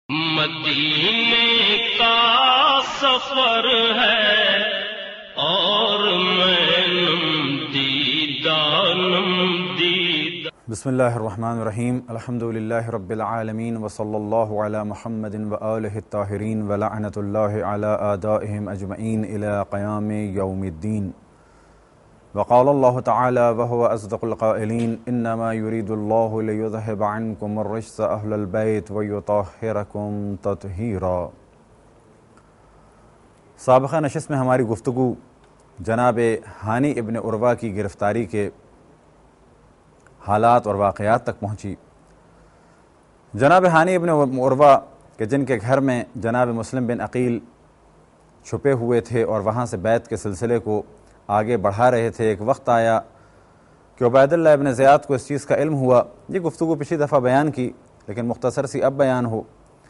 مدینے کا سفر ہے اور میں بسم اللہ الرحمن الرحیم الحمدللہ رب العالمین وصلی اللہ علی محمد وآلہ الطاہرین ولعنت اللہ علی اعدائہم اجمعین الی قیام یوم الدین وقال اللہ تعالی وهو اصدق القائلین انما یرید اللہ لیذہب عنکم الرجس اہل البیت ویطہرکم تطہیرا۔ سابقہ نشست میں ہماری گفتگو جناب ہانی ابن عروہ کی گرفتاری کے حالات اور واقعات تک پہنچی۔ جناب ہانی ابن عروہ کہ جن کے گھر میں جناب مسلم بن عقیل چھپے ہوئے تھے اور وہاں سے بیعت کے سلسلے کو آگے بڑھا رہے تھے، ایک وقت آیا کہ عبید اللہ ابن زیاد کو اس چیز کا علم ہوا۔ یہ گفتگو پچھلی دفعہ بیان کی لیکن مختصر سی اب بیان ہو،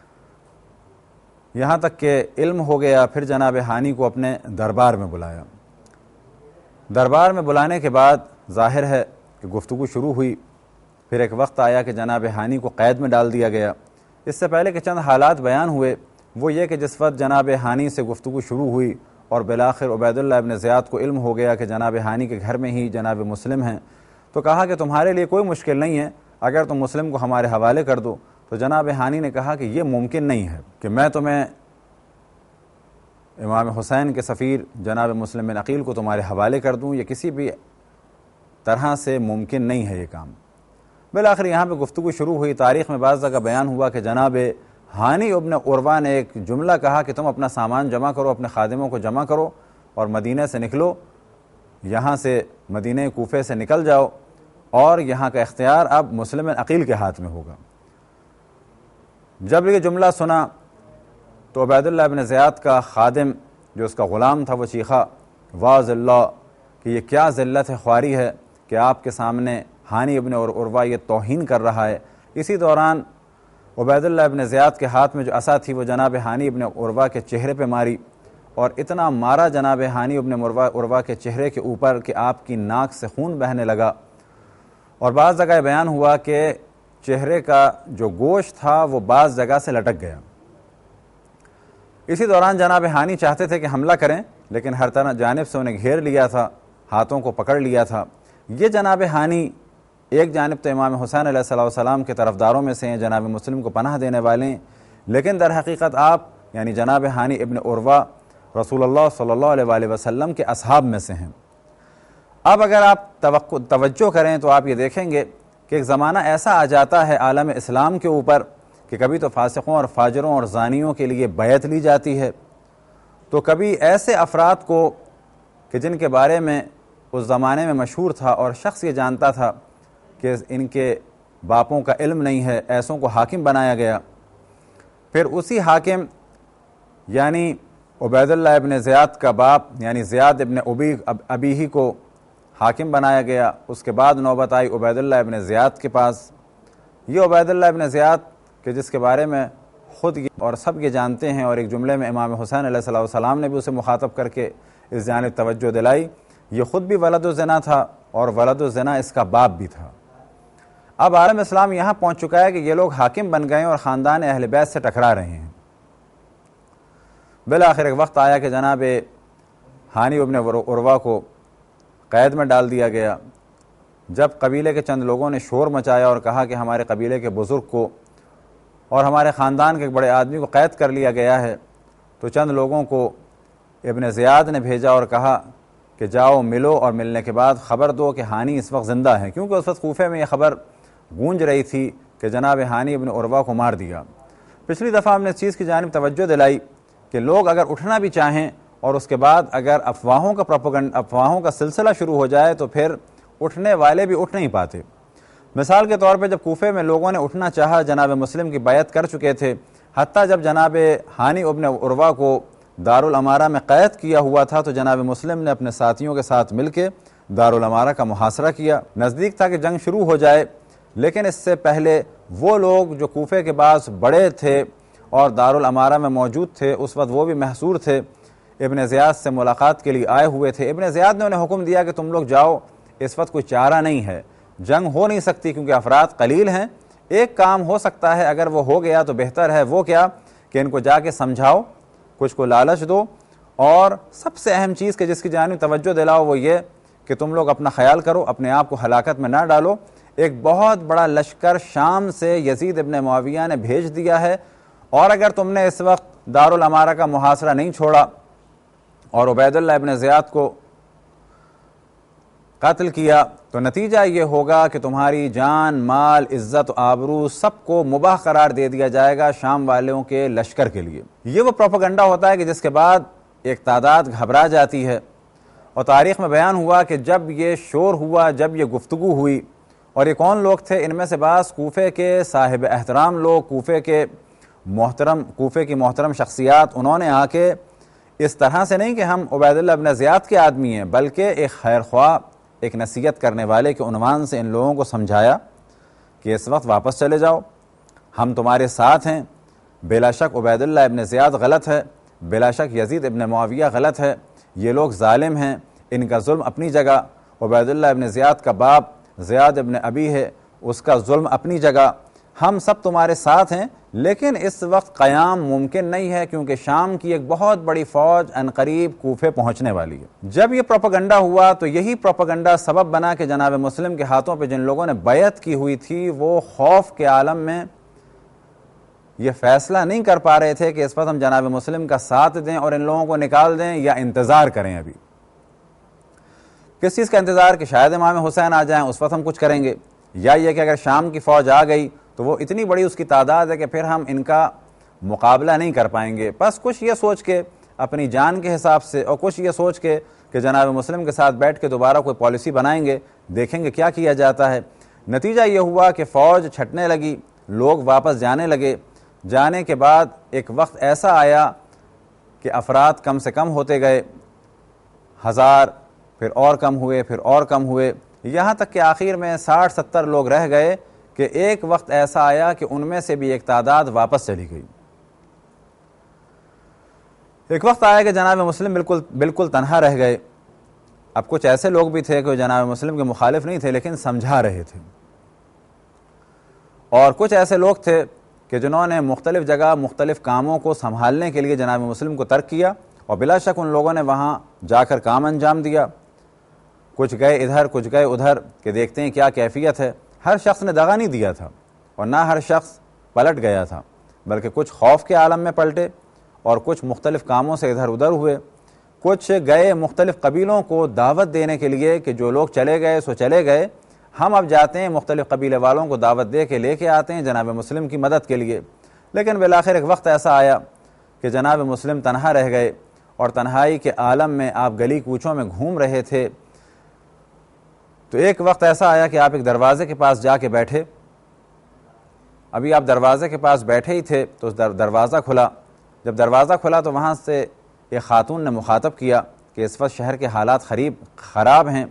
یہاں تک کہ علم ہو گیا۔ پھر جناب ہانی کو اپنے دربار میں بلایا۔ دربار میں بلانے کے بعد ظاہر ہے کہ گفتگو شروع ہوئی۔ پھر ایک وقت آیا کہ جناب ہانی کو قید میں ڈال دیا گیا۔ اس سے پہلے کہ چند حالات بیان ہوئے، وہ یہ کہ جس وقت جناب ہانی سے گفتگو شروع ہوئی اور بالآخر عبید اللہ ابن زیاد کو علم ہو گیا کہ جناب ہانی کے گھر میں ہی جناب مسلم ہیں، تو کہا کہ تمہارے لیے کوئی مشکل نہیں ہے اگر تم مسلم کو ہمارے حوالے کر دو۔ تو جناب ہانی نے کہا کہ یہ ممکن نہیں ہے کہ میں تمہیں امام حسین کے سفیر جناب مسلم بن عقیل کو تمہارے حوالے کر دوں، یہ کسی بھی طرح سے ممکن نہیں ہے یہ کام۔ بالآخر یہاں پہ گفتگو شروع ہوئی۔ تاریخ میں بعض جگہ بیان ہوا کہ جناب ہانی ابن عروہ نے ایک جملہ کہا کہ تم اپنا سامان جمع کرو، اپنے خادموں کو جمع کرو اور مدینہ سے نکلو، یہاں سے مدینہ کوفے سے نکل جاؤ اور یہاں کا اختیار اب مسلم بن عقیل کے ہاتھ میں ہوگا۔ جب یہ جملہ سنا تو عبید اللہ ابن زیاد کا خادم جو اس کا غلام تھا وہ چیخا، واذ اللہ، کہ یہ کیا ذلت ہے، خواری ہے کہ آپ کے سامنے ہانی ابن عروہ یہ توہین کر رہا ہے۔ اسی دوران عبید اللہ ابن زیاد کے ہاتھ میں جو عصا تھی وہ جناب ہانی ابن عروہ کے چہرے پہ ماری، اور اتنا مارا جناب ہانی ابن عروہ کے چہرے کے اوپر کہ آپ کی ناک سے خون بہنے لگا، اور بعض جگہ بیان ہوا کہ چہرے کا جو گوشت تھا وہ بعض جگہ سے لٹک گیا۔ اسی دوران جناب ہانی چاہتے تھے کہ حملہ کریں لیکن ہر طرح جانب سے انہیں گھیر لیا تھا، ہاتھوں کو پکڑ لیا تھا۔ یہ جناب ہانی ایک جانب تو امام حسین علیہ السلام کے طرفداروں میں سے ہیں، جناب مسلم کو پناہ دینے والے ہیں، لیکن در حقیقت آپ یعنی جناب ہانی ابن عروہ رسول اللہ صلی اللہ علیہ وآلہ وسلم کے اصحاب میں سے ہیں۔ اب اگر آپ توجہ کریں تو آپ یہ دیکھیں گے کہ ایک زمانہ ایسا آ جاتا ہے عالم اسلام کے اوپر کہ کبھی تو فاسقوں اور فاجروں اور زانیوں کے لیے بیعت لی جاتی ہے، تو کبھی ایسے افراد کو کہ جن کے بارے میں اس زمانے میں مشہور تھا اور شخص یہ جانتا تھا کہ ان کے باپوں کا علم نہیں ہے، ایسوں کو حاکم بنایا گیا۔ پھر اسی حاکم یعنی عبید اللہ ابن زیاد کا باپ یعنی زیاد ابن ابیہ کو حاکم بنایا گیا۔ اس کے بعد نوبت آئی عبید اللہ ابن زیاد کے پاس۔ یہ عبید اللہ ابن زیاد کہ جس کے بارے میں خود اور سب یہ جانتے ہیں، اور ایک جملے میں امام حسین علیہ السلام نے بھی اسے مخاطب کر کے اس جانب توجہ دلائی، یہ خود بھی ولد الزنا تھا اور ولد الزنا اس کا باپ بھی تھا۔ اب عالم اسلام یہاں پہنچ چکا ہے کہ یہ لوگ حاکم بن گئے اور خاندان اہل بیت سے ٹکرا رہے ہیں۔ بالآخر ایک وقت آیا کہ جناب ہانی ابن عروہ کو قید میں ڈال دیا گیا۔ جب قبیلے کے چند لوگوں نے شور مچایا اور کہا کہ ہمارے قبیلے کے بزرگ کو اور ہمارے خاندان کے ایک بڑے آدمی کو قید کر لیا گیا ہے، تو چند لوگوں کو ابن زیاد نے بھیجا اور کہا کہ جاؤ ملو، اور ملنے کے بعد خبر دو کہ ہانی اس وقت زندہ ہے، کیونکہ اس وقت کوفے میں یہ خبر گونج رہی تھی کہ جناب ہانی ابن عروہ کو مار دیا۔ پچھلی دفعہ ہم نے اس چیز کی جانب توجہ دلائی کہ لوگ اگر اٹھنا بھی چاہیں اور اس کے بعد اگر افواہوں کا سلسلہ شروع ہو جائے تو پھر اٹھنے والے بھی اٹھ نہیں پاتے۔ مثال کے طور پہ جب کوفے میں لوگوں نے اٹھنا چاہا، جناب مسلم کی بیعت کر چکے تھے، حتیٰ جب جناب ہانی ابن عروہ کو دارالامارہ میں قید کیا ہوا تھا تو جناب مسلم نے اپنے ساتھیوں کے ساتھ مل کے دارالامارہ کا محاصرہ کیا۔ نزدیک تھا کہ جنگ شروع ہو جائے، لیکن اس سے پہلے وہ لوگ جو کوفے کے بعض بڑے تھے اور دارالامارہ میں موجود تھے، اس وقت وہ بھی محصور تھے، ابن زیاد سے ملاقات کے لیے آئے ہوئے تھے۔ ابن زیاد نے انہیں حکم دیا کہ تم لوگ جاؤ، اس وقت کوئی چارہ نہیں ہے، جنگ ہو نہیں سکتی کیونکہ افراد قلیل ہیں، ایک کام ہو سکتا ہے، اگر وہ ہو گیا تو بہتر ہے، وہ کیا کہ ان کو جا کے سمجھاؤ، کچھ کو لالچ دو، اور سب سے اہم چیز کہ جس کی جانب توجہ دلاؤ وہ یہ کہ تم لوگ اپنا خیال کرو، اپنے آپ کو ہلاکت میں نہ ڈالو۔ ایک بہت بڑا لشکر شام سے یزید ابن معاویہ نے بھیج دیا ہے، اور اگر تم نے اس وقت دارالامارہ کا محاصرہ نہیں چھوڑا اور عبید اللہ ابن زیاد کو قتل کیا تو نتیجہ یہ ہوگا کہ تمہاری جان، مال، عزت و آبرو سب کو مباح قرار دے دیا جائے گا شام والوں کے لشکر کے لیے۔ یہ وہ پروپیگنڈا ہوتا ہے کہ جس کے بعد ایک تعداد گھبرا جاتی ہے، اور تاریخ میں بیان ہوا کہ جب یہ شور ہوا، جب یہ گفتگو ہوئی، اور یہ کون لوگ تھے؟ ان میں سے بعض کوفے کے صاحب احترام لوگ، کوفے کی محترم شخصیات، انہوں نے آ کے اس طرح سے نہیں کہ ہم عبید اللہ ابن زیاد کے آدمی ہیں، بلکہ ایک خیر خواہ، ایک نصیحت کرنے والے کے عنوان سے ان لوگوں کو سمجھایا کہ اس وقت واپس چلے جاؤ، ہم تمہارے ساتھ ہیں، بلا شک عبید اللہ ابن زیاد غلط ہے، بلا شک یزید ابن معاویہ غلط ہے، یہ لوگ ظالم ہیں، ان کا ظلم اپنی جگہ، عبید اللہ ابن زیاد کا باپ زیاد ابن ابی ہے، اس کا ظلم اپنی جگہ، ہم سب تمہارے ساتھ ہیں، لیکن اس وقت قیام ممکن نہیں ہے کیونکہ شام کی ایک بہت بڑی فوج عنقریب کوفے پہنچنے والی ہے۔ جب یہ پروپیگنڈا ہوا تو یہی پروپیگنڈا سبب بنا کہ جناب مسلم کے ہاتھوں پہ جن لوگوں نے بیعت کی ہوئی تھی وہ خوف کے عالم میں یہ فیصلہ نہیں کر پا رہے تھے کہ اس وقت ہم جناب مسلم کا ساتھ دیں اور ان لوگوں کو نکال دیں یا انتظار کریں۔ ابھی کس چیز کا انتظار؟ کہ شاید امام حسین آ جائیں، اس وقت ہم کچھ کریں گے، یا یہ کہ اگر شام کی فوج آ گئی تو وہ اتنی بڑی اس کی تعداد ہے کہ پھر ہم ان کا مقابلہ نہیں کر پائیں گے۔ بس کچھ یہ سوچ کے اپنی جان کے حساب سے، اور کچھ یہ سوچ کے کہ جناب مسلم کے ساتھ بیٹھ کے دوبارہ کوئی پالیسی بنائیں گے، دیکھیں گے کیا کیا جاتا ہے۔ نتیجہ یہ ہوا کہ فوج چھٹنے لگی، لوگ واپس جانے لگے۔ جانے کے بعد ایک وقت ایسا آیا کہ افراد کم سے کم ہوتے گئے، 1000، پھر اور کم ہوئے، پھر اور کم ہوئے، یہاں تک کہ آخر میں 60-70 لوگ رہ گئے کہ ایک وقت ایسا آیا کہ ان میں سے بھی ایک تعداد واپس چلی گئی۔ ایک وقت آیا کہ جناب مسلم بالکل تنہا رہ گئے۔ اب کچھ ایسے لوگ بھی تھے کہ جناب مسلم کے مخالف نہیں تھے لیکن سمجھا رہے تھے، اور کچھ ایسے لوگ تھے کہ جنہوں نے مختلف جگہ مختلف کاموں کو سنبھالنے کے لیے جناب مسلم کو ترک کیا، اور بلا شک ان لوگوں نے وہاں جا کر کام انجام دیا۔ کچھ گئے ادھر، کچھ گئے ادھر کہ دیکھتے ہیں کیا کیفیت ہے۔ ہر شخص نے دغا نہیں دیا تھا اور نہ ہر شخص پلٹ گیا تھا، بلکہ کچھ خوف کے عالم میں پلٹے اور کچھ مختلف کاموں سے ادھر ادھر ہوئے۔ کچھ گئے مختلف قبیلوں کو دعوت دینے کے لیے کہ جو لوگ چلے گئے سو چلے گئے، ہم اب جاتے ہیں مختلف قبیلے والوں کو دعوت دے کے لے کے آتے ہیں جناب مسلم کی مدد کے لیے۔ لیکن بالآخر ایک وقت ایسا آیا کہ جناب مسلم تنہا رہ گئے، اور تنہائی کے عالم میں آپ گلی کوچوں میں گھوم رہے تھے، تو ایک وقت ایسا آیا کہ آپ ایک دروازے کے پاس جا کے بیٹھے۔ ابھی آپ دروازے کے پاس بیٹھے ہی تھے تو دروازہ کھلا۔ جب دروازہ کھلا تو وہاں سے ایک خاتون نے مخاطب کیا کہ اس وقت شہر کے حالات خراب ہیں،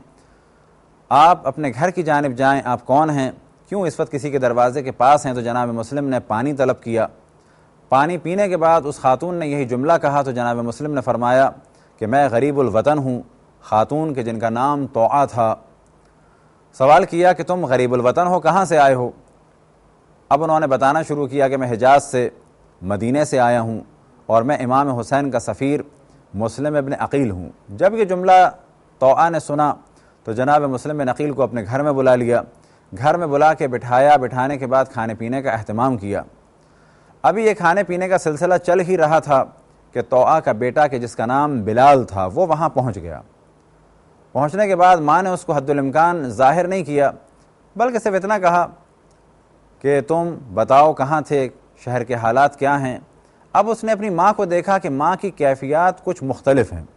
آپ اپنے گھر کی جانب جائیں، آپ کون ہیں، کیوں اس وقت کسی کے دروازے کے پاس ہیں؟ تو جناب مسلم نے پانی طلب کیا۔ پانی پینے کے بعد اس خاتون نے یہی جملہ کہا تو جناب مسلم نے فرمایا کہ میں غریب الوطن ہوں۔ خاتون کے جن کا نام توعہ تھا، سوال کیا کہ تم غریب الوطن ہو، کہاں سے آئے ہو؟ اب انہوں نے بتانا شروع کیا کہ میں حجاز سے، مدینے سے آیا ہوں، اور میں امام حسین کا سفیر مسلم ابن عقیل ہوں۔ جب یہ جملہ توعہ نے سنا تو جناب مسلم بن عقیل کو اپنے گھر میں بلا لیا، گھر میں بلا کے بٹھایا، بٹھانے کے بعد کھانے پینے کا اہتمام کیا۔ ابھی یہ کھانے پینے کا سلسلہ چل ہی رہا تھا کہ توعہ کا بیٹا کہ جس کا نام بلال تھا وہ وہاں پہنچ گیا۔ پہنچنے کے بعد ماں نے اس کو حد الامکان ظاہر نہیں کیا، بلکہ صرف اتنا کہا کہ تم بتاؤ کہاں تھے، شہر کے حالات کیا ہیں۔ اب اس نے اپنی ماں کو دیکھا کہ ماں کی کیفیات کچھ مختلف ہیں،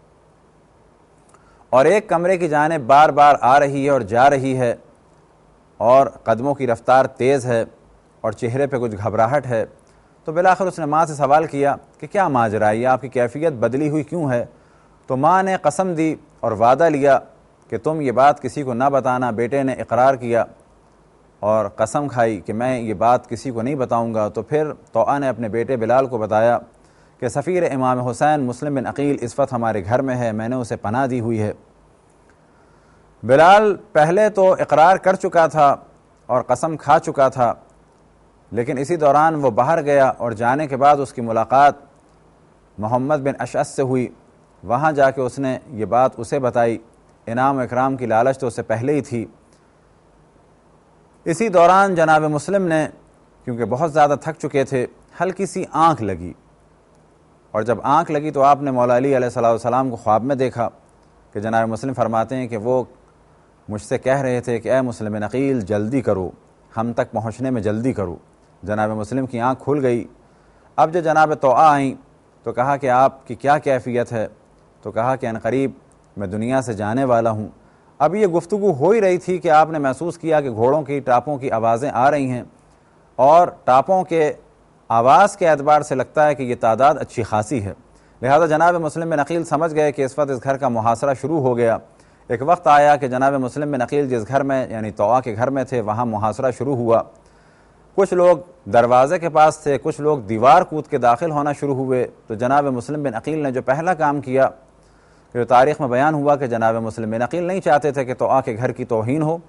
اور ایک کمرے کی جانب بار بار آ رہی ہے اور جا رہی ہے، اور قدموں کی رفتار تیز ہے اور چہرے پہ کچھ گھبراہٹ ہے۔ تو بالآخر اس نے ماں سے سوال کیا کہ کیا ماجرا ہے، آپ کی کیفیت بدلی ہوئی کیوں ہے؟ تو ماں نے قسم دی اور وعدہ لیا کہ تم یہ بات کسی کو نہ بتانا۔ بیٹے نے اقرار کیا اور قسم کھائی کہ میں یہ بات کسی کو نہیں بتاؤں گا۔ تو پھر توعہ نے اپنے بیٹے بلال کو بتایا کہ سفیر امام حسین مسلم بن عقیل اس وقت ہمارے گھر میں ہے، میں نے اسے پناہ دی ہوئی ہے۔ بلال پہلے تو اقرار کر چکا تھا اور قسم کھا چکا تھا، لیکن اسی دوران وہ باہر گیا اور جانے کے بعد اس کی ملاقات محمد بن اشعث سے ہوئی. وہاں جا کے اس نے یہ بات اسے بتائی. انعام و اکرام کی لالچ تو اسے پہلے ہی تھی. اسی دوران جناب مسلم نے کیونکہ بہت زیادہ تھک چکے تھے ہلکی سی آنکھ لگی, اور جب آنکھ لگی تو آپ نے مولا علی علیہ السلام کو خواب میں دیکھا کہ جناب مسلم فرماتے ہیں کہ وہ مجھ سے کہہ رہے تھے کہ اے مسلم عقیل جلدی کرو, ہم تک پہنچنے میں جلدی کرو. جناب مسلم کی آنکھ کھل گئی. اب جو جناب طوعہ آئیں تو کہا کہ آپ کی کیا کیفیت ہے؟ تو کہا کہ عنقریب میں دنیا سے جانے والا ہوں. اب یہ گفتگو ہو ہی رہی تھی کہ آپ نے محسوس کیا کہ گھوڑوں کی ٹاپوں کی آوازیں آ رہی ہیں, اور ٹاپوں کے آواز کے اعتبار سے لگتا ہے کہ یہ تعداد اچھی خاصی ہے. لہذا جناب مسلم بن عقیل سمجھ گئے کہ اس وقت اس گھر کا محاصرہ شروع ہو گیا. ایک وقت آیا کہ جناب مسلم بن عقیل جس گھر میں یعنی طوعہ کے گھر میں تھے وہاں محاصرہ شروع ہوا. کچھ لوگ دروازے کے پاس تھے, کچھ لوگ دیوار کود کے داخل ہونا شروع ہوئے. تو جناب مسلم بن عقیل نے جو پہلا کام کیا, جو تاریخ میں بیان ہوا کہ جناب مسلم بن عقیل نہیں چاہتے تھے کہ طوعہ کے گھر کی توہین ہو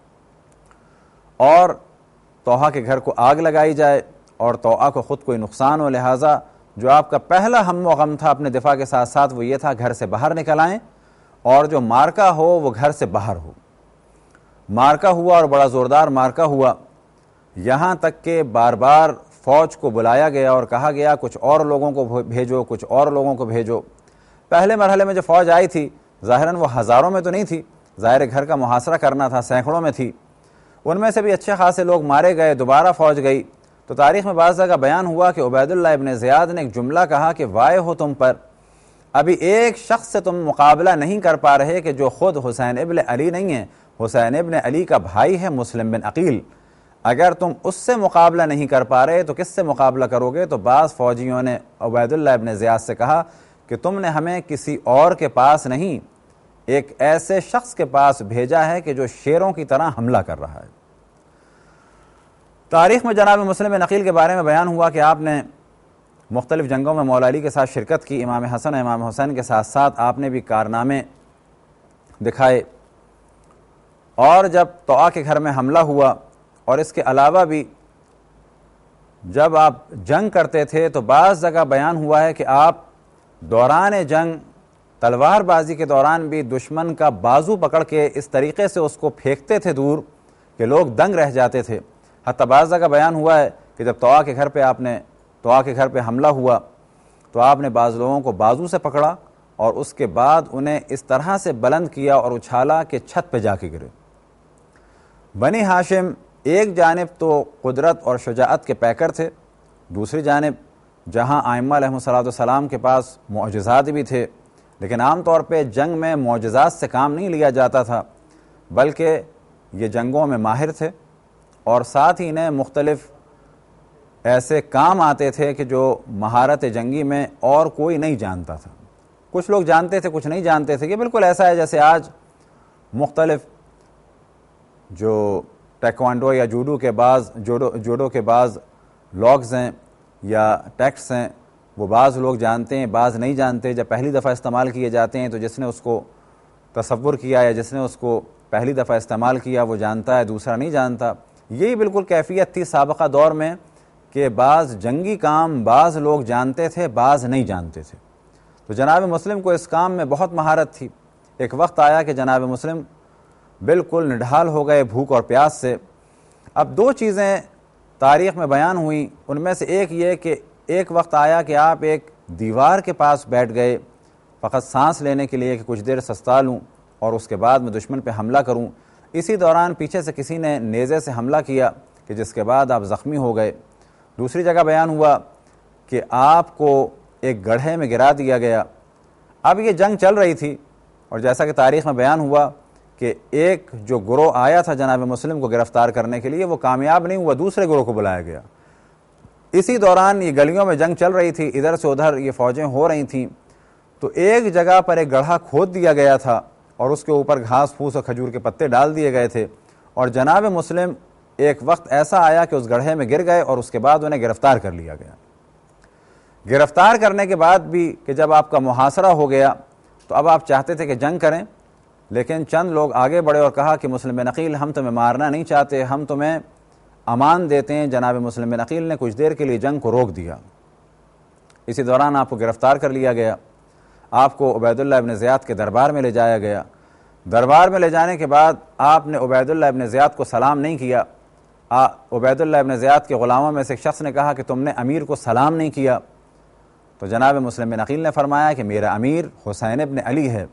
اور طوعہ کے گھر کو آگ لگائی جائے اور طوعہ کو خود کوئی نقصان ہو. لہٰذا جو آپ کا پہلا ہم و غم تھا اپنے دفاع کے ساتھ ساتھ وہ یہ تھا گھر سے باہر نکل آئیں, اور جو مارکا ہو وہ گھر سے باہر ہو. مارکا ہوا اور بڑا زوردار مارکا ہوا, یہاں تک کہ بار بار فوج کو بلایا گیا اور کہا گیا کچھ اور لوگوں کو بھیجو, کچھ اور لوگوں کو بھیجو. پہلے مرحلے میں جو فوج آئی تھی ظاہراً وہ ہزاروں میں تو نہیں تھی, ظاہر گھر کا محاصرہ کرنا تھا, سینکڑوں میں تھی. ان میں سے بھی اچھے خاصے لوگ مارے گئے. دوبارہ فوج گئی تو تاریخ میں بعض جگہ بیان ہوا کہ عبید اللہ ابن زیاد نے ایک جملہ کہا کہ وائے ہو تم پر, ابھی ایک شخص سے تم مقابلہ نہیں کر پا رہے کہ جو خود حسین ابن علی نہیں ہے, حسین ابن علی کا بھائی ہے مسلم بن عقیل. اگر تم اس سے مقابلہ نہیں کر پا رہے تو کس سے مقابلہ کرو گے؟ تو بعض فوجیوں نے عبید اللہ ابن زیاد سے کہا کہ تم نے ہمیں کسی اور کے پاس نہیں, ایک ایسے شخص کے پاس بھیجا ہے کہ جو شیروں کی طرح حملہ کر رہا ہے. تاریخ میں جناب مسلم بن عقیل کے بارے میں بیان ہوا کہ آپ نے مختلف جنگوں میں مولا علی کے ساتھ شرکت کی. امام حسن امام حسین کے ساتھ ساتھ آپ نے بھی کارنامے دکھائے, اور جب طوعہ کے گھر میں حملہ ہوا اور اس کے علاوہ بھی جب آپ جنگ کرتے تھے تو بعض جگہ بیان ہوا ہے کہ آپ دوران جنگ تلوار بازی کے دوران بھی دشمن کا بازو پکڑ کے اس طریقے سے اس کو پھینکتے تھے دور کہ لوگ دنگ رہ جاتے تھے. حتیٰ بعض جگہ بیان ہوا ہے کہ جب طوعہ کے گھر پہ حملہ ہوا تو آپ نے بعض لوگوں کو بازو سے پکڑا اور اس کے بعد انہیں اس طرح سے بلند کیا اور اچھالا کہ چھت پہ جا کے گرے. بنی ہاشم ایک جانب تو قدرت اور شجاعت کے پیکر تھے, دوسری جانب جہاں ائمہ علیہم السلام کے پاس معجزات بھی تھے, لیکن عام طور پہ جنگ میں معجزات سے کام نہیں لیا جاتا تھا بلکہ یہ جنگوں میں ماہر تھے اور ساتھ ہی انہیں مختلف ایسے کام آتے تھے کہ جو مہارت جنگی میں اور کوئی نہیں جانتا تھا. کچھ لوگ جانتے تھے, کچھ نہیں جانتے تھے. یہ بالکل ایسا ہے جیسے آج مختلف جو ٹیکوانڈو یا جوڈو کے بعض لاگز ہیں یا ٹیکس ہیں, وہ بعض لوگ جانتے ہیں بعض نہیں جانتے. جب پہلی دفعہ استعمال کیے جاتے ہیں تو جس نے اس کو تصور کیا یا جس نے اس کو پہلی دفعہ استعمال کیا وہ جانتا ہے, دوسرا نہیں جانتا. یہی بالکل کیفیت تھی سابقہ دور میں کہ بعض جنگی کام بعض لوگ جانتے تھے بعض نہیں جانتے تھے. تو جناب مسلم کو اس کام میں بہت مہارت تھی. ایک وقت آیا کہ جناب مسلم بالکل نڈھال ہو گئے بھوک اور پیاس سے. اب دو چیزیں تاریخ میں بیان ہوئیں, ان میں سے ایک یہ کہ ایک وقت آیا کہ آپ ایک دیوار کے پاس بیٹھ گئے فقط سانس لینے کے لیے کہ کچھ دیر سستا لوں اور اس کے بعد میں دشمن پہ حملہ کروں. اسی دوران پیچھے سے کسی نے نیزے سے حملہ کیا کہ جس کے بعد آپ زخمی ہو گئے. دوسری جگہ بیان ہوا کہ آپ کو ایک گڑھے میں گرا دیا گیا. اب یہ جنگ چل رہی تھی اور جیسا کہ تاریخ میں بیان ہوا کہ ایک جو گروہ آیا تھا جناب مسلم کو گرفتار کرنے کے لیے وہ کامیاب نہیں ہوا, دوسرے گروہ کو بلایا گیا. اسی دوران یہ گلیوں میں جنگ چل رہی تھی, ادھر سے ادھر یہ فوجیں ہو رہی تھیں. تو ایک جگہ پر ایک گڑھا کھود دیا گیا تھا اور اس کے اوپر گھاس پھوس اور کھجور کے پتے ڈال دیے گئے تھے, اور جناب مسلم ایک وقت ایسا آیا کہ اس گڑھے میں گر گئے اور اس کے بعد انہیں گرفتار کر لیا گیا. گرفتار کرنے کے بعد بھی کہ جب آپ کا محاصرہ ہو گیا تو اب آپ چاہتے تھے کہ جنگ کریں, لیکن چند لوگ آگے بڑھے اور کہا کہ مسلم بن عقیل ہم تمہیں مارنا نہیں چاہتے, ہم تمہیں امان دیتے ہیں جناب مسلم بن عقیل نے کچھ دیر کے لیے جنگ کو روک دیا۔ اسی دوران آپ کو گرفتار کر لیا گیا، آپ کو عبید اللہ ابن زیاد کے دربار میں لے جایا گیا۔ دربار میں لے جانے کے بعد آپ نے عبید اللہ ابن زیاد کو سلام نہیں کیا۔ عبید اللہ ابن زیاد کے غلاموں میں سے ایک شخص نے کہا کہ تم نے امیر کو سلام نہیں کیا، تو جناب مسلم بن عقیل نے فرمایا کہ میرا امیر حسین ابن علی ہے۔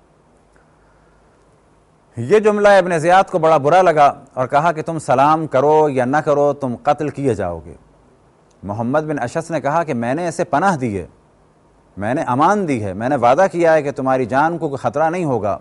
یہ جملہ ابن زیاد کو بڑا برا لگا اور کہا کہ تم سلام کرو یا نہ کرو تم قتل کیے جاؤ گے۔ محمد بن اشعث نے کہا کہ میں نے اسے پناہ دی ہے، میں نے امان دی ہے، میں نے وعدہ کیا ہے کہ تمہاری جان کو کوئی خطرہ نہیں ہوگا۔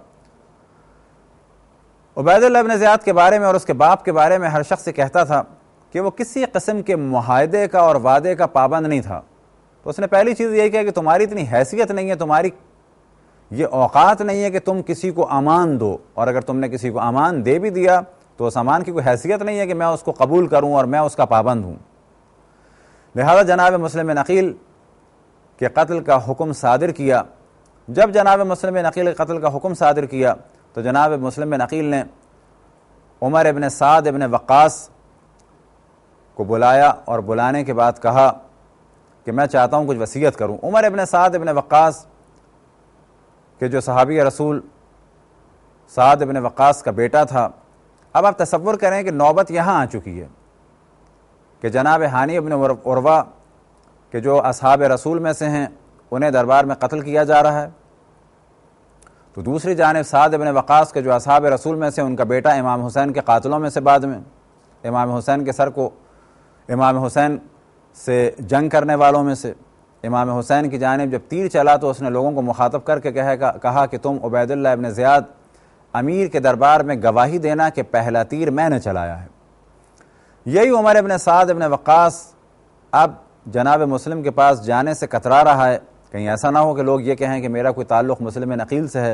عبید اللہ ابن زیاد کے بارے میں اور اس کے باپ کے بارے میں ہر شخص سے کہتا تھا کہ وہ کسی قسم کے معاہدے کا اور وعدے کا پابند نہیں تھا، تو اس نے پہلی چیز یہی کہا کہ تمہاری اتنی حیثیت نہیں ہے، تمہاری یہ اوقات نہیں ہے کہ تم کسی کو امان دو، اور اگر تم نے کسی کو امان دے بھی دیا تو اس امان کی کوئی حیثیت نہیں ہے کہ میں اس کو قبول کروں اور میں اس کا پابند ہوں۔ لہذا جناب مسلم بن عقیل کے قتل کا حکم صادر کیا۔ جب جناب مسلم بن عقیل کے قتل کا حکم صادر کیا تو جناب مسلم بن عقیل نے عمر ابن سعد ابن وقاص کو بلایا اور بلانے کے بعد کہا کہ میں چاہتا ہوں کچھ وصیت کروں۔ عمر ابن سعد ابن وقاص کہ جو صحابی رسول سعد ابن وقاص کا بیٹا تھا، اب آپ تصور کریں کہ نوبت یہاں آ چکی ہے کہ جناب ہانی ابن عروہ کہ جو اصحاب رسول میں سے ہیں انہیں دربار میں قتل کیا جا رہا ہے، تو دوسری جانب سعد ابن وقاص کے جو اصحاب رسول میں سے ان کا بیٹا امام حسین کے قاتلوں میں سے بعد میں امام حسین کے سر کو امام حسین سے جنگ کرنے والوں میں سے، امام حسین کی جانب جب تیر چلا تو اس نے لوگوں کو مخاطب کر کے کہا کہ تم عبید اللہ ابن زیاد امیر کے دربار میں گواہی دینا کہ پہلا تیر میں نے چلایا ہے۔ یہی عمر ابن سعد ابن وقاص اب جناب مسلم کے پاس جانے سے کترا رہا ہے، کہیں ایسا نہ ہو کہ لوگ یہ کہیں کہ میرا کوئی تعلق مسلم بن عقیل سے ہے۔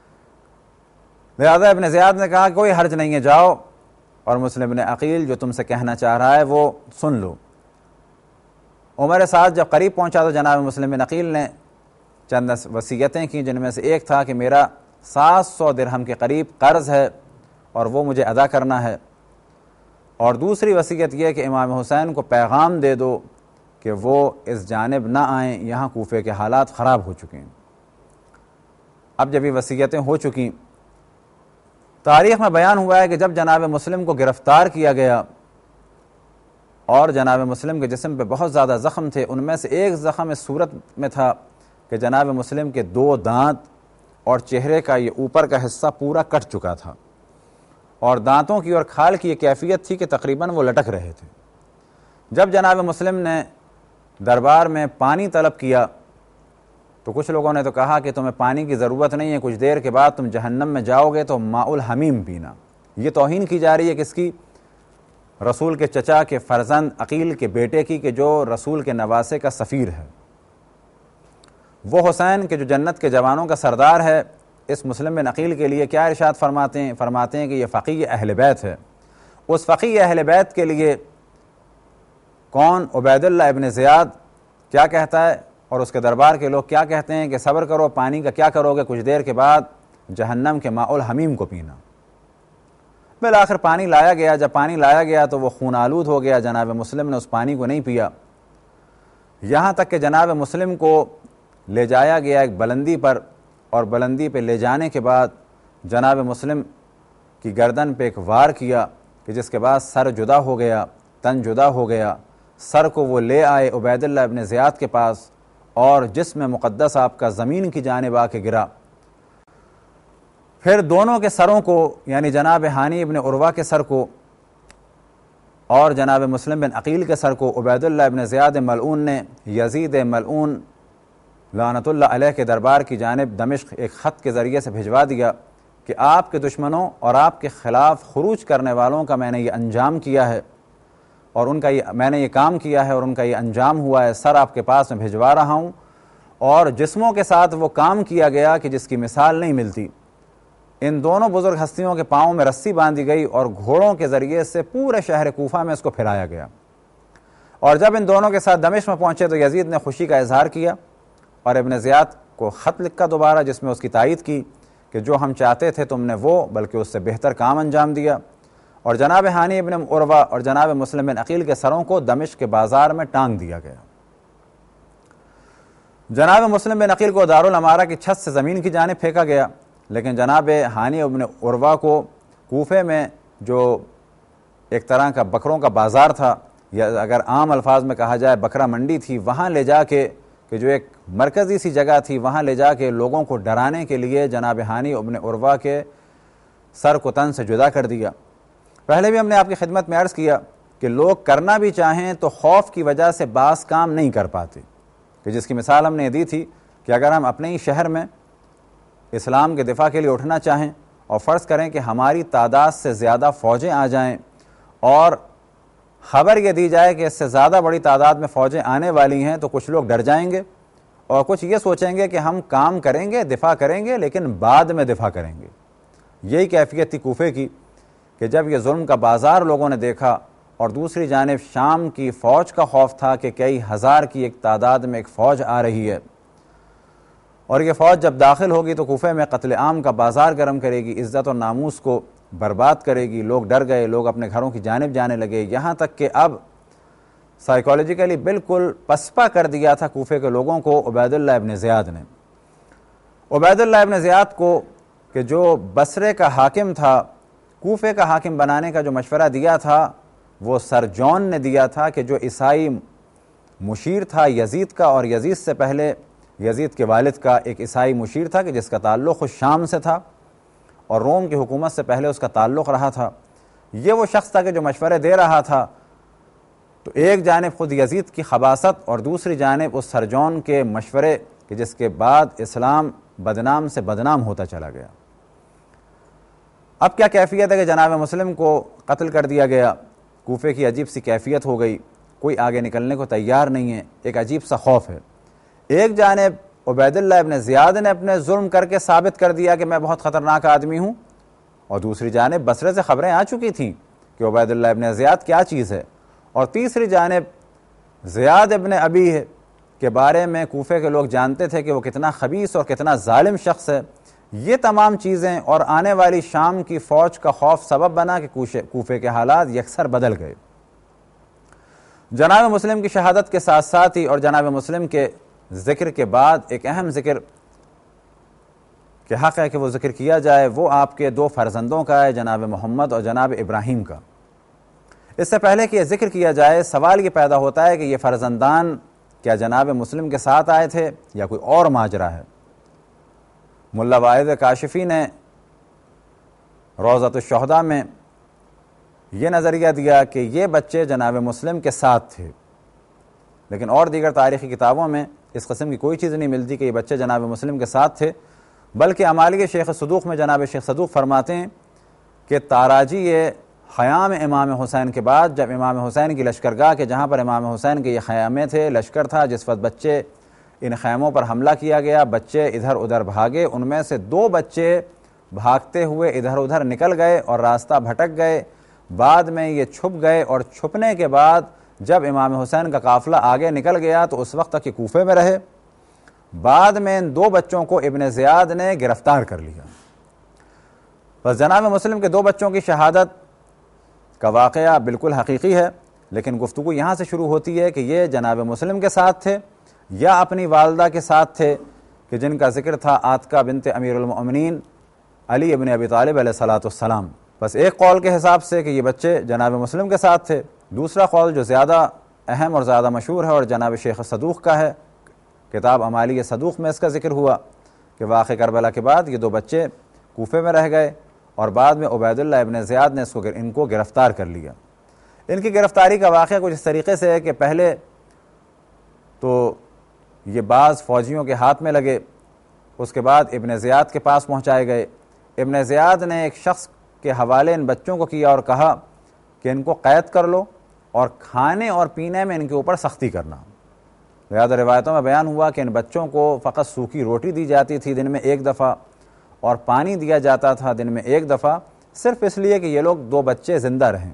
لہذا ابن زیاد نے کہا کوئی حرج نہیں ہے، جاؤ اور مسلم بن عقیل جو تم سے کہنا چاہ رہا ہے وہ سن لو۔ عمر سعد جب قریب پہنچا تو جناب مسلم بن عقیل نے چند وصیتیں کی، جن میں سے ایک تھا کہ میرا 700 درہم کے قریب قرض ہے اور وہ مجھے ادا کرنا ہے، اور دوسری وصیت یہ کہ امام حسین کو پیغام دے دو کہ وہ اس جانب نہ آئیں، یہاں کوفے کے حالات خراب ہو چکے ہیں۔ اب جب یہ وصیتیں ہو چکیں، تاریخ میں بیان ہوا ہے کہ جب جناب مسلم کو گرفتار کیا گیا اور جناب مسلم کے جسم پہ بہت زیادہ زخم تھے، ان میں سے ایک زخم اس صورت میں تھا کہ جناب مسلم کے 2 دانت اور چہرے کا یہ اوپر کا حصہ پورا کٹ چکا تھا، اور دانتوں کی اور کھال کی یہ کیفیت تھی کہ تقریباً وہ لٹک رہے تھے۔ جب جناب مسلم نے دربار میں پانی طلب کیا تو کچھ لوگوں نے تو کہا کہ تمہیں پانی کی ضرورت نہیں ہے، کچھ دیر کے بعد تم جہنم میں جاؤ گے تو ماء الحمیم پینا۔ یہ توہین کی جا رہی ہے کس کی؟ رسول کے چچا کے فرزند عقیل کے بیٹے کی، کہ جو رسول کے نواسے کا سفیر ہے۔ وہ حسین کہ جو جنت کے جوانوں کا سردار ہے، اس مسلم بن عقیل کے لیے کیا ارشاد فرماتے ہیں کہ یہ فقیہ اہل بیت ہے۔ اس فقیہ اہل بیت کے لیے کون؟ عبید اللہ ابن زیاد کیا کہتا ہے اور اس کے دربار کے لوگ کیا کہتے ہیں کہ صبر کرو، پانی کا کیا کرو گے، کچھ دیر کے بعد جہنم کے ماء الحمیم کو پینا۔ بالآخر پانی لایا گیا، جب پانی لایا گیا تو وہ خون آلود ہو گیا، جناب مسلم نے اس پانی کو نہیں پیا، یہاں تک کہ جناب مسلم کو لے جایا گیا ایک بلندی پر، اور بلندی پہ لے جانے کے بعد جناب مسلم کی گردن پہ ایک وار کیا کہ جس کے بعد سر جدا ہو گیا، تن جدا ہو گیا۔ سر کو وہ لے آئے عبید اللہ ابن زیاد کے پاس، اور جسم مقدس آپ کا زمین کی جانب آ کے گرا۔ پھر دونوں کے سروں کو، یعنی جناب ہانی ابن عروہ کے سر کو اور جناب مسلم بن عقیل کے سر کو، عبید اللہ ابن زیاد ملعون نے یزید ملعون لعنت اللہ علیہ کے دربار کی جانب دمشق ایک خط کے ذریعے سے بھجوا دیا کہ آپ کے دشمنوں اور آپ کے خلاف خروج کرنے والوں کا میں نے یہ انجام کیا ہے، اور میں نے یہ کام کیا ہے اور ان کا یہ انجام ہوا ہے، سر آپ کے پاس میں بھجوا رہا ہوں۔ اور جسموں کے ساتھ وہ کام کیا گیا کہ جس کی مثال نہیں ملتی۔ ان دونوں بزرگ ہستیوں کے پاؤں میں رسی باندھی گئی اور گھوڑوں کے ذریعے سے پورے شہر کوفہ میں اس کو پھیلایا گیا، اور جب ان دونوں کے ساتھ دمشق میں پہنچے تو یزید نے خوشی کا اظہار کیا اور ابن زیاد کو خط لکھا دوبارہ، جس میں اس کی تائید کی کہ جو ہم چاہتے تھے تم نے وہ بلکہ اس سے بہتر کام انجام دیا، اور جناب ہانی ابن عروہ اور جناب مسلم بن عقیل کے سروں کو دمشق کے بازار میں ٹانگ دیا گیا۔ جناب مسلم بن عقیل کو دارالامارہ کی چھت سے زمین کی جانب پھینکا گیا، لیکن جناب ہانی ابن عروہ کو کوفے میں جو ایک طرح کا بکروں کا بازار تھا، یا اگر عام الفاظ میں کہا جائے بکرا منڈی تھی، وہاں لے جا کے کہ جو ایک مرکزی سی جگہ تھی، وہاں لے جا کے لوگوں کو ڈرانے کے لیے جناب ہانی ابن عروہ کے سر کو تن سے جدا کر دیا۔ پہلے بھی ہم نے آپ کی خدمت میں عرض کیا کہ لوگ کرنا بھی چاہیں تو خوف کی وجہ سے بعض کام نہیں کر پاتے، کہ جس کی مثال ہم نے دی تھی کہ اگر ہم اپنے ہی شہر میں اسلام کے دفاع کے لیے اٹھنا چاہیں اور فرض کریں کہ ہماری تعداد سے زیادہ فوجیں آ جائیں اور خبر یہ دی جائے کہ اس سے زیادہ بڑی تعداد میں فوجیں آنے والی ہیں، تو کچھ لوگ ڈر جائیں گے اور کچھ یہ سوچیں گے کہ ہم کام کریں گے، دفاع کریں گے، لیکن بعد میں دفاع کریں گے۔ یہی کیفیت تھی کوفے کی کہ جب یہ ظلم کا بازار لوگوں نے دیکھا اور دوسری جانب شام کی فوج کا خوف تھا کہ کئی ہزار کی ایک تعداد میں ایک فوج آ رہی ہے، اور یہ فوج جب داخل ہوگی تو کوفے میں قتل عام کا بازار گرم کرے گی، عزت و ناموس کو برباد کرے گی۔ لوگ ڈر گئے، لوگ اپنے گھروں کی جانب جانے لگے، یہاں تک کہ اب سائیکالوجیکلی بالکل پسپا کر دیا تھا کوفے کے لوگوں کو عبید اللہ ابن زیاد نے۔ عبید اللہ ابن زیاد کو کہ جو بصرے کا حاکم تھا، کوفے کا حاکم بنانے کا جو مشورہ دیا تھا وہ سر جون نے دیا تھا، کہ جو عیسائی مشیر تھا یزید کا، اور یزید سے پہلے یزید کے والد کا ایک عیسائی مشیر تھا کہ جس کا تعلق خود شام سے تھا اور روم کی حکومت سے پہلے اس کا تعلق رہا تھا۔ یہ وہ شخص تھا کہ جو مشورے دے رہا تھا، تو ایک جانب خود یزید کی خباثت اور دوسری جانب اس سر جون کے مشورے کہ جس کے بعد اسلام بدنام سے بدنام ہوتا چلا گیا۔ اب کیا کیفیت ہے کہ جناب مسلم کو قتل کر دیا گیا، کوفے کی عجیب سی کیفیت ہو گئی، کوئی آگے نکلنے کو تیار نہیں ہے، ایک عجیب سا خوف ہے۔ ایک جانب عبید اللہ ابن زیاد نے اپنے ظلم کر کے ثابت کر دیا کہ میں بہت خطرناک آدمی ہوں، اور دوسری جانب بصرے سے خبریں آ چکی تھیں کہ عبید اللہ ابن زیاد کیا چیز ہے، اور تیسری جانب زیاد ابن ابی ہے کے بارے میں کوفے کے لوگ جانتے تھے کہ وہ کتنا خبیث اور کتنا ظالم شخص ہے۔ یہ تمام چیزیں اور آنے والی شام کی فوج کا خوف سبب بنا کہ کوفے کے حالات یکسر بدل گئے۔ جناب مسلم کی شہادت کے ساتھ ساتھ ہی اور جناب مسلم کے ذکر کے بعد ایک اہم ذکر کہ حق ہے کہ وہ ذکر کیا جائے، وہ آپ کے دو فرزندوں کا ہے، جناب محمد اور جناب ابراہیم کا۔ اس سے پہلے کہ یہ ذکر کیا جائے، سوال یہ پیدا ہوتا ہے کہ یہ فرزندان کیا جناب مسلم کے ساتھ آئے تھے یا کوئی اور ماجرا ہے؟ ملا واحد کاشفی نے روضۃ الشہداء میں یہ نظریہ دیا کہ یہ بچے جناب مسلم کے ساتھ تھے، لیکن اور دیگر تاریخی کتابوں میں اس قسم کی کوئی چیز نہیں ملتی کہ یہ بچے جناب مسلم کے ساتھ تھے، بلکہ امالی شیخ صدوق میں جناب شیخ صدوق فرماتے ہیں کہ تاراجی خیام امام حسین کے بعد جب امام حسین کی لشکرگاہ کے جہاں پر امام حسین کے یہ خیامے تھے، لشکر تھا، جس وقت بچے ان خیموں پر حملہ کیا گیا، بچے ادھر ادھر بھاگے، ان میں سے 2 بچے بھاگتے ہوئے ادھر ادھر نکل گئے اور راستہ بھٹک گئے، بعد میں یہ چھپ گئے، اور چھپنے کے بعد جب امام حسین کا قافلہ آگے نکل گیا تو اس وقت تک یہ کوفے میں رہے۔ بعد میں ان 2 بچوں کو ابن زیاد نے گرفتار کر لیا۔ بس جناب مسلم کے 2 بچوں کی شہادت کا واقعہ بالکل حقیقی ہے، لیکن گفتگو یہاں سے شروع ہوتی ہے کہ یہ جناب مسلم کے ساتھ تھے یا اپنی والدہ کے ساتھ تھے، کہ جن کا ذکر تھا عاتقہ بنت امیر المؤمنین علی ابن ابی طالب علیہ الصلوۃ والسلام۔ بس ایک قول کے حساب سے کہ یہ بچے جناب مسلم کے ساتھ تھے، دوسرا قول جو زیادہ اہم اور زیادہ مشہور ہے اور جناب شیخ صدوق کا ہے، کتاب امالی صدوق میں اس کا ذکر ہوا کہ واقع کربلا کے بعد یہ 2 بچے کوفے میں رہ گئے اور بعد میں عبید اللہ ابن زیاد نے ان کو گرفتار کر لیا۔ ان کی گرفتاری کا واقعہ کچھ اس طریقے سے ہے کہ پہلے تو یہ بعض فوجیوں کے ہاتھ میں لگے، اس کے بعد ابن زیاد کے پاس پہنچائے گئے۔ ابن زیاد نے ایک شخص کے حوالے ان بچوں کو کیا اور کہا کہ ان کو قید کر لو اور کھانے اور پینے میں ان کے اوپر سختی کرنا۔ زیادہ روایتوں میں بیان ہوا کہ ان بچوں کو فقط سوکھی روٹی دی جاتی تھی دن میں 1 دفعہ، اور پانی دیا جاتا تھا دن میں 1 دفعہ، صرف اس لیے کہ یہ لوگ 2 بچے زندہ رہیں۔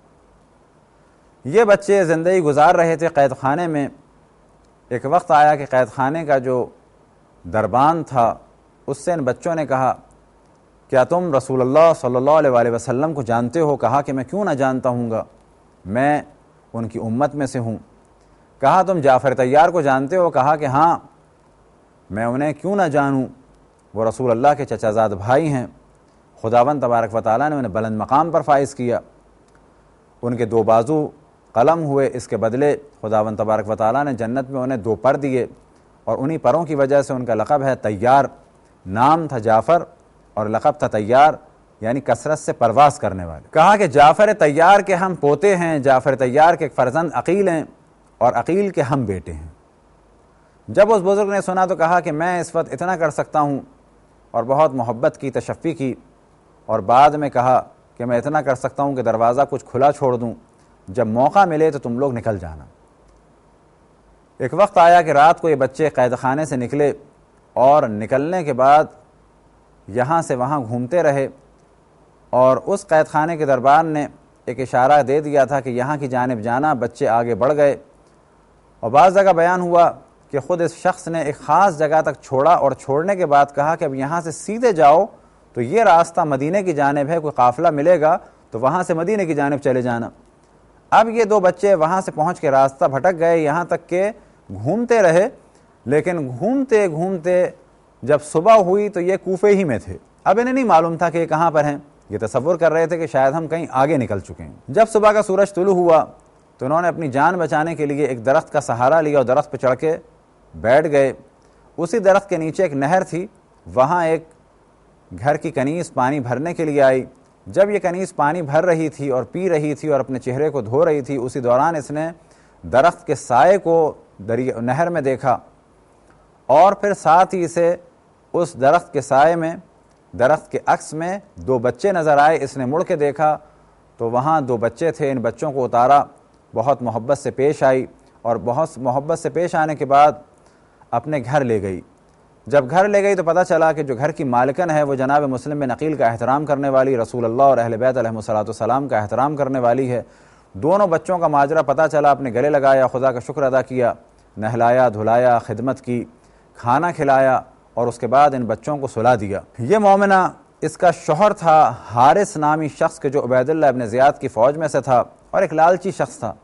یہ بچے زندگی گزار رہے تھے قید خانے میں۔ ایک وقت آیا کہ قید خانے کا جو دربان تھا اس سے ان بچوں نے کہا کیا تم رسول اللہ صلی اللہ علیہ وآلہ وسلم کو جانتے ہو؟ کہا کہ میں کیوں نہ جانتا ہوں گا، میں ان کی امت میں سے ہوں۔ کہا تم جعفر طیار کو جانتے ہو؟ کہا کہ ہاں، میں انہیں کیوں نہ جانوں، وہ رسول اللہ کے چچا زاد بھائی ہیں، خداوند تبارک و تعالیٰ نے انہیں بلند مقام پر فائز کیا، ان کے 2 بازو قلم ہوئے، اس کے بدلے خداوند تبارک و تعالیٰ نے جنت میں انہیں 2 پر دیے، اور انہی پروں کی وجہ سے ان کا لقب ہے طیار۔ نام تھا جعفر اور لقب تھا طیار، یعنی کثرت سے پرواز کرنے والے۔ کہا کہ جعفر طیار کے ہم پوتے ہیں، جعفر طیار کے ایک فرزند عقیل ہیں، اور عقیل کے ہم بیٹے ہیں۔ جب اس بزرگ نے سنا تو کہا کہ میں اس وقت اتنا کر سکتا ہوں، اور بہت محبت کی، تشفی کی، اور بعد میں کہا کہ میں اتنا کر سکتا ہوں کہ دروازہ کچھ کھلا چھوڑ دوں، جب موقع ملے تو تم لوگ نکل جانا۔ ایک وقت آیا کہ رات کو یہ بچے قید خانے سے نکلے، اور نکلنے کے بعد یہاں سے وہاں گھومتے رہے، اور اس قید خانے کے دربان نے ایک اشارہ دے دیا تھا کہ یہاں کی جانب جانا۔ بچے آگے بڑھ گئے، اور بعض جگہ بیان ہوا کہ خود اس شخص نے ایک خاص جگہ تک چھوڑا، اور چھوڑنے کے بعد کہا کہ اب یہاں سے سیدھے جاؤ تو یہ راستہ مدینے کی جانب ہے، کوئی قافلہ ملے گا تو وہاں سے مدینے کی جانب چلے جانا۔ اب یہ 2 بچے وہاں سے پہنچ کے راستہ بھٹک گئے، یہاں تک کہ گھومتے رہے، لیکن گھومتے گھومتے جب صبح ہوئی تو یہ کوفے ہی میں تھے۔ اب انہیں نہیں معلوم تھا کہ یہ کہاں پر ہیں، یہ تصور کر رہے تھے کہ شاید ہم کہیں آگے نکل چکے ہیں۔ جب صبح کا سورج طلوع ہوا تو انہوں نے اپنی جان بچانے کے لیے ایک درخت کا سہارا لیا اور درخت پہ چڑھ کے بیٹھ گئے۔ اسی درخت کے نیچے ایک نہر تھی، وہاں ایک گھر کی کنیز پانی بھرنے کے لیے آئی۔ جب یہ کنیز پانی بھر رہی تھی اور پی رہی تھی اور اپنے چہرے کو دھو رہی تھی، اسی دوران اس نے درخت کے سائے کو نہر میں دیکھا، اور پھر ساتھ ہی اسے اس درخت کے سائے میں، درخت کے عکس میں 2 بچے نظر آئے۔ اس نے مڑ کے دیکھا تو وہاں 2 بچے تھے، ان بچوں کو اتارا، بہت محبت سے پیش آئی، اور بہت محبت سے پیش آنے کے بعد اپنے گھر لے گئی۔ جب گھر لے گئی تو پتہ چلا کہ جو گھر کی مالکن ہے وہ جناب مسلم بن عقیل کا احترام کرنے والی، رسول اللہ اور اہل بیت علیہم السلام کا احترام کرنے والی ہے۔ دونوں بچوں کا ماجرا پتہ چلا، اپنے گلے لگایا، خدا کا شکر ادا کیا، نہلایا دھلایا، خدمت کی، کھانا کھلایا، اور اس کے بعد ان بچوں کو سلا دیا۔ یہ مومنہ، اس کا شوہر تھا حارث نامی شخص کے جو عبید اللہ ابن زیاد کی فوج میں سے تھا، اور ایک لالچی شخص تھا۔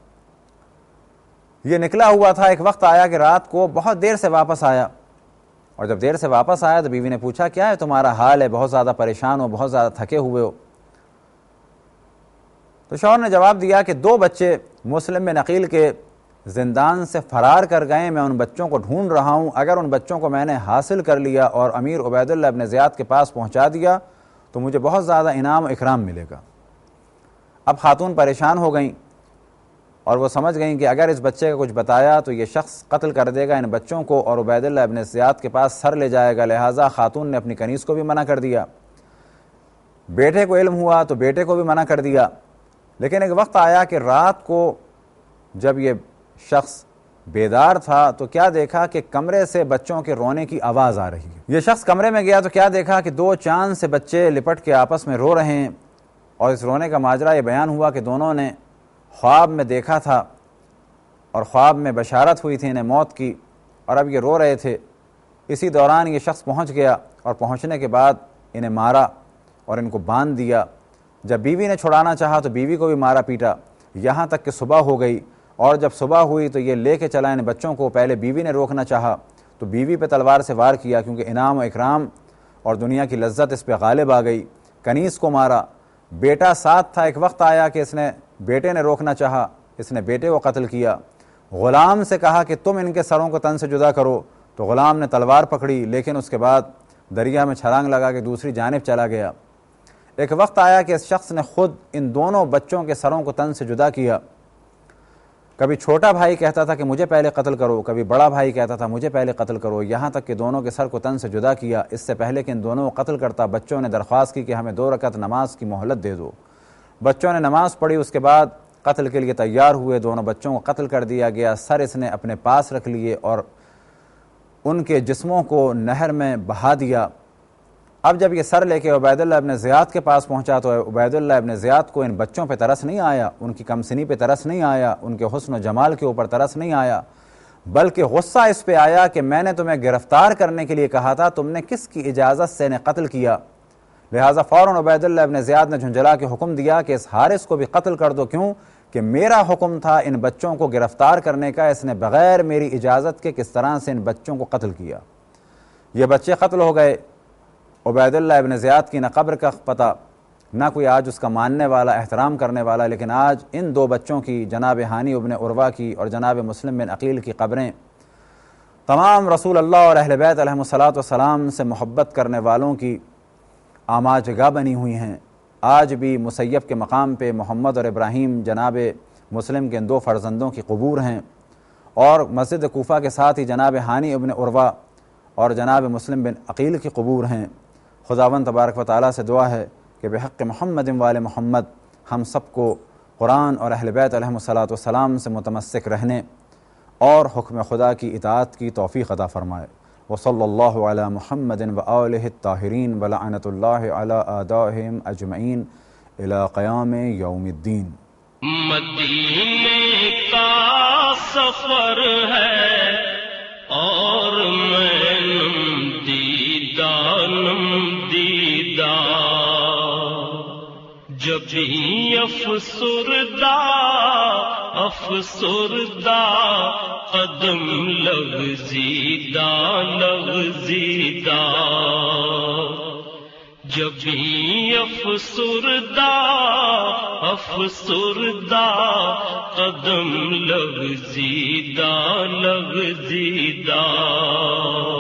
یہ نکلا ہوا تھا، ایک وقت آیا کہ رات کو بہت دیر سے واپس آیا، اور جب دیر سے واپس آیا تو بیوی نے پوچھا کیا ہے تمہارا حال ہے، بہت زیادہ پریشان ہو، بہت زیادہ تھکے ہوئے ہو؟ تو شوہر نے جواب دیا کہ 2 بچے مسلم بن عقیل کے زندان سے فرار کر گئے، میں ان بچوں کو ڈھونڈ رہا ہوں، اگر ان بچوں کو میں نے حاصل کر لیا اور امیر عبید اللہ ابن زیاد کے پاس پہنچا دیا تو مجھے بہت زیادہ انعام و اکرام ملے گا۔ اب خاتون پریشان ہو گئیں، اور وہ سمجھ گئیں کہ اگر اس بچے کا کچھ بتایا تو یہ شخص قتل کر دے گا ان بچوں کو اور عبید اللہ ابن زیاد کے پاس سر لے جائے گا، لہٰذا خاتون نے اپنی کنیز کو بھی منع کر دیا۔ بیٹے کو علم ہوا تو بیٹے کو بھی منع کر دیا۔ لیکن ایک وقت آیا کہ رات کو جب یہ شخص بیدار تھا تو کیا دیکھا کہ کمرے سے بچوں کے رونے کی آواز آ رہی ہے۔ یہ شخص کمرے میں گیا تو کیا دیکھا کہ 2 چاند سے بچے لپٹ کے آپس میں رو رہے ہیں، اور اس رونے کا ماجرا یہ بیان ہوا کہ دونوں نے خواب میں دیکھا تھا، اور خواب میں بشارت ہوئی تھی انہیں موت کی، اور اب یہ رو رہے تھے۔ اسی دوران یہ شخص پہنچ گیا، اور پہنچنے کے بعد انہیں مارا اور ان کو باندھ دیا۔ جب بیوی نے چھڑانا چاہا تو بیوی کو بھی مارا پیٹا، یہاں تک کہ صبح ہو گئی، اور جب صبح ہوئی تو یہ لے کے چلا ان بچوں کو۔ پہلے بیوی نے روکنا چاہا تو بیوی پہ تلوار سے وار کیا، کیونکہ انعام و اکرام اور دنیا کی لذت اس پہ غالب آ گئی۔ کنیز کو مارا، بیٹا ساتھ تھا، ایک وقت آیا کہ اس نے بیٹے نے روکنا چاہا، اس نے بیٹے کو قتل کیا۔ غلام سے کہا کہ تم ان کے سروں کو تن سے جدا کرو، تو غلام نے تلوار پکڑی، لیکن اس کے بعد دریا میں چھلانگ لگا کے دوسری جانب چلا گیا۔ ایک وقت آیا کہ اس شخص نے خود ان دونوں بچوں کے سروں کو تن سے جدا کیا۔ کبھی چھوٹا بھائی کہتا تھا کہ مجھے پہلے قتل کرو، کبھی بڑا بھائی کہتا تھا مجھے پہلے قتل کرو، یہاں تک کہ دونوں کے سر کو تن سے جدا کیا۔ اس سے پہلے کہ ان دونوں کو قتل کرتا، بچوں نے درخواست کی کہ ہمیں 2 رکعت نماز کی مہلت دے دو۔ بچوں نے نماز پڑھی، اس کے بعد قتل کے لیے تیار ہوئے۔ دونوں بچوں کو قتل کر دیا گیا، سر اس نے اپنے پاس رکھ لیے اور ان کے جسموں کو نہر میں بہا دیا۔ اب جب یہ سر لے کے عبید اللہ ابن زیاد کے پاس پہنچا تو عبید اللہ ابن زیاد کو ان بچوں پہ ترس نہیں آیا، ان کی کمسنی پہ ترس نہیں آیا، ان کے حسن و جمال کے اوپر ترس نہیں آیا، بلکہ غصہ اس پہ آیا کہ میں نے تمہیں گرفتار کرنے کے لیے کہا تھا، تم نے کس کی اجازت سے انہیں قتل کیا؟ لہٰذا فوراً عبید اللہ ابن زیاد نے جھنجھلا کے حکم دیا کہ اس حارث کو بھی قتل کر دو، کیوں کہ میرا حکم تھا ان بچوں کو گرفتار کرنے کا، اس نے بغیر میری اجازت کے کس طرح سے ان بچوں کو قتل کیا۔ یہ بچے قتل ہو گئے۔ عبید اللہ ابن زیاد کی نہ قبر کا پتہ، نہ کوئی آج اس کا ماننے والا، احترام کرنے والا، لیکن آج ان دو بچوں کی، جناب ہانی ابن عروہ کی اور جناب مسلم بن عقیل کی قبریں تمام رسول اللہ اور اہل بیت علیہم الصلاۃ والسلام سے محبت کرنے والوں کی آماج گاہ بنی ہوئی ہیں۔ آج بھی مسیب کے مقام پہ محمد اور ابراہیم جناب مسلم کے ان دو فرزندوں کی قبور ہیں، اور مسجد کوفہ کے ساتھ ہی جناب ہانی ابن عروہ اور جناب مسلم بن عقیل کی قبور ہیں۔ خداوند تبارک و تعالیٰ سے دعا ہے کہ بحق محمد وآل محمد ہم سب کو قرآن اور اہل بیت علیہم الصلاۃ والسلام سے متمسک رہنے اور حکم خدا کی اطاعت کی توفیق عطا فرمائے۔ وصلی اللہ علی محمد وآلہ الطاہرین ولعنۃ اللہ علی اعدائہم اجمعین الی قیام یوم الدین۔ مدینے کا سفر ہے اور میں نم دیدہ جبھی افسردہ قدم لغزیدہ جبھی افسردہ قدم لغزیدہ